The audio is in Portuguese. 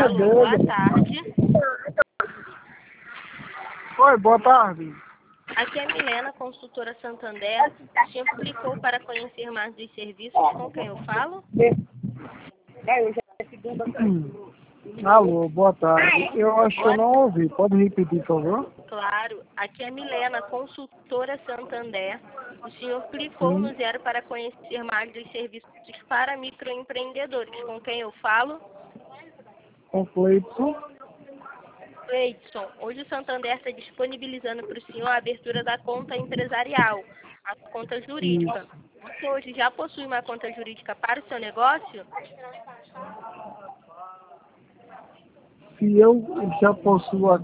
Alô, boa tarde. Oi, boa tarde. Aqui é a Milena, consultora Santander. O senhor clicou para conhecer mais dos serviços. Com quem eu falo? Alô, boa tarde. Eu acho que eu não ouvi. Pode repetir, por favor? Claro. Aqui é a Milena, consultora Santander. O senhor clicou no 0 para conhecer mais dos serviços para microempreendedores. Com quem eu falo? Com Cleidson. Cleidson, hoje o Santander está disponibilizando para o senhor a abertura da conta empresarial, a conta jurídica. Você hoje já possui uma conta jurídica para o seu negócio? Se eu já possuo a